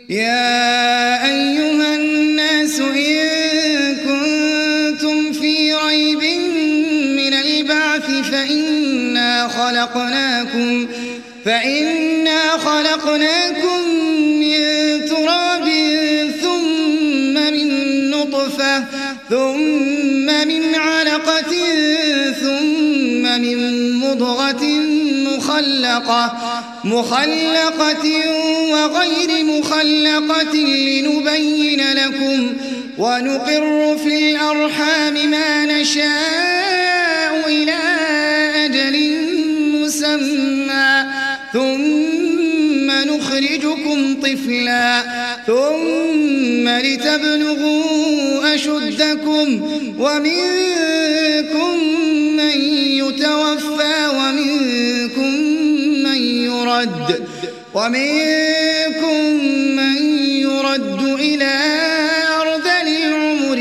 يا أيها الناس إن كنتم في ريب من البعث فإنا خلقناكم من تراب ثم من نطفة ثم من علقة ثم من مضغة مخلقة وغير مخلقة لنبين لكم ونقر في الأرحام ما نشاء إلى أجل مسمى ثم نخرجكم طفلا ثم لتبلغوا أشدكم ومنكم من يتوفى ومنكم من يرد إلى أرذل العمر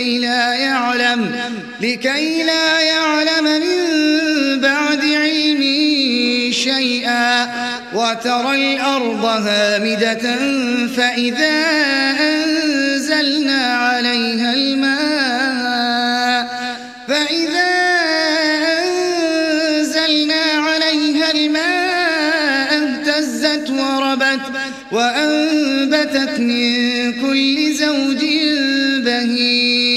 لكي لا يعلم من بعد علم شيئا وترى الأرض هامدة فإذا أنزلنا عليها الماء اهتزت وربت وأنبتت من كل زوج بهيج.